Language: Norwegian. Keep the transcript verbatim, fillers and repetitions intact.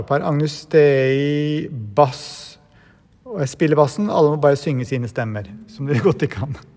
Par Agnus Dei bass. Og jeg spiller bassen, alle må bare synge sine stemmer, som dere godt ikke kan.